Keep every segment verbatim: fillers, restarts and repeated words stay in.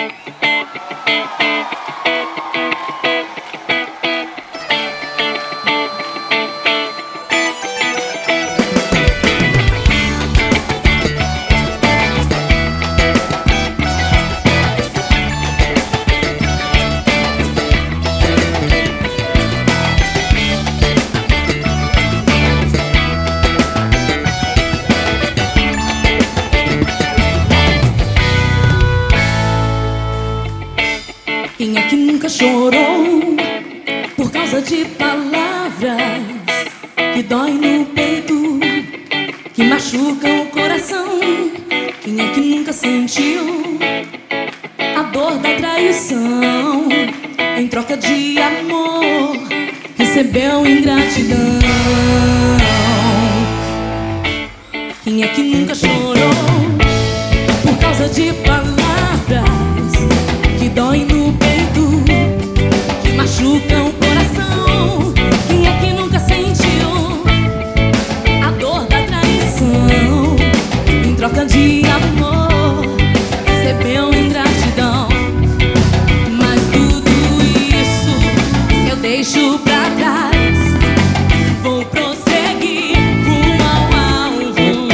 Quem é que nunca chorou por causa de palavras que dói no peito, que machucam o coração? Quem é que nunca sentiu a dor da traição? Em troca de amor, recebeu ingratidão. Quem é que nunca chorou por causa de palavras que dói no peito, que machucam o coração? Quem é que nunca sentiu a dor da traição? Em troca de amor, recebeu ingratidão. Mas tudo isso eu deixo pra trás. Vou prosseguir rumo ao alvo.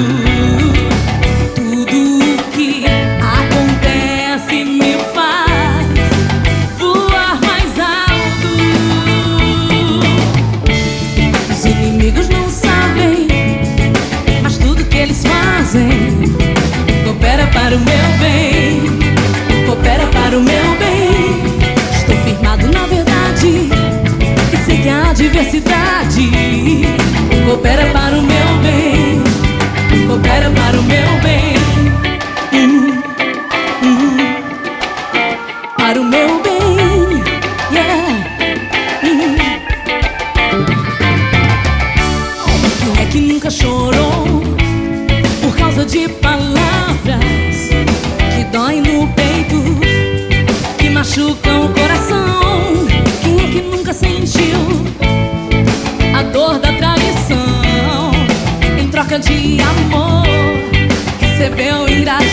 Tudo que acontece me faz voar mais alto. Os inimigos não sabem, mas tudo que eles fazem coopera para o meu bem, coopera para o meu bem. Estou firmado na verdade e sei que a adversidade coopera para o meu bem, coopera para o meu bem. Hum, hum, para o meu bem, yeah. Hum. Quem é que nunca chorou por causa de palavras que dói no peito, que machucam o coração? Quem é que nunca sentiu a dor da traição? Em troca de amor, recebeu ingratidão.